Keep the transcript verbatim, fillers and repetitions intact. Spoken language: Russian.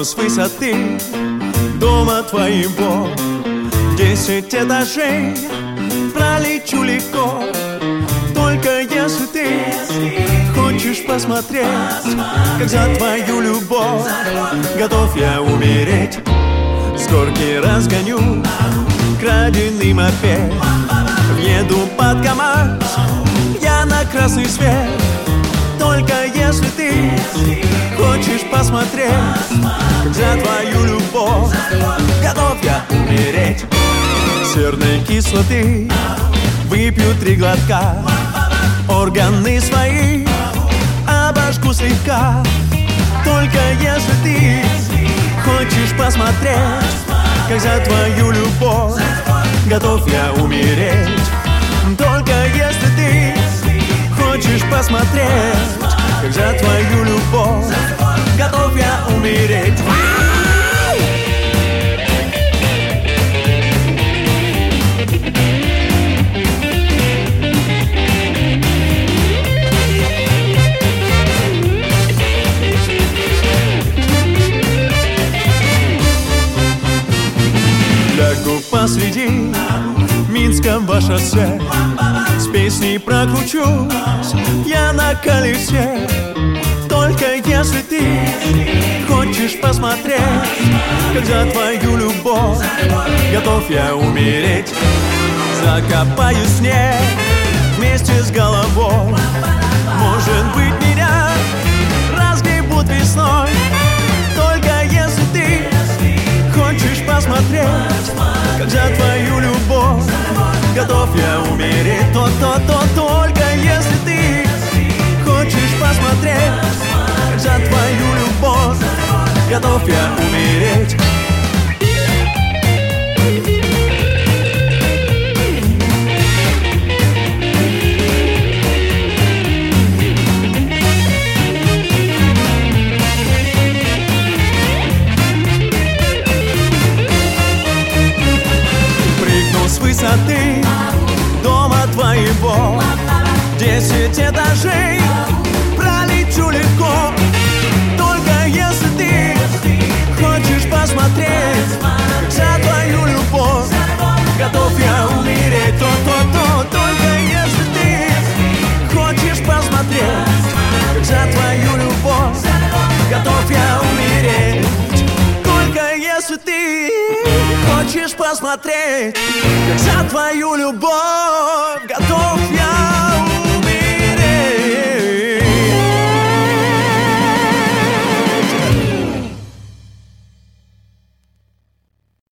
Прыгну с высоты дома твоего, десять этажей, пролечу легко. Только если ты хочешь посмотреть, как за твою любовь готов я умереть. С горки разгоню краденый мопед, въеду под КамАЗ я на красный свет. Только если ты хочешь посмотреть, как за твою любовь готов я умереть. Серной кислоты выпью три глотка, органы свои обожгу слегка. Только если ты хочешь посмотреть, как за твою любовь готов я умереть. Только если ты хочешь посмотреть, как за твою любовь готов я умереть. Лягу посреди Минского шоссе, с песней прокручусь я на колесе. Только если ты хочешь посмотреть, как за твою любовь готов я умереть. Закопаю снег вместе с головой, может быть меня разгребут весной. Только если ты хочешь посмотреть, как за твою любовь готов я умереть. То-то-то, только если ты хочешь посмотреть, как за твою любовь готов я умереть. С высоты дома твоего, десять этажей, пролечу легко. Только если ты хочешь посмотреть, как за твою любовь готов я умереть. То-то-то, только если ты хочешь посмотреть, как за твою любовь готов я умереть. Только если ты хочешь посмотреть, как за твою любовь готов